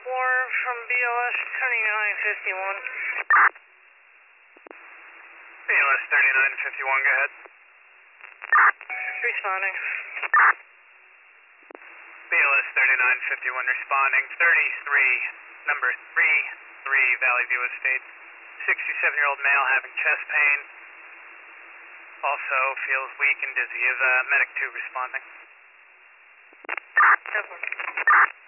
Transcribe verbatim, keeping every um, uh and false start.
Warren from B L S thirty-nine fifty-one. B L S thirty-nine fifty-one, go ahead. Responding. B L S thirty-nine fifty-one responding. thirty-three, number three three, Valley View Estate. sixty-seven-year-old male having chest pain. Also feels weak and dizzy. Is uh, medic two responding? Definitely.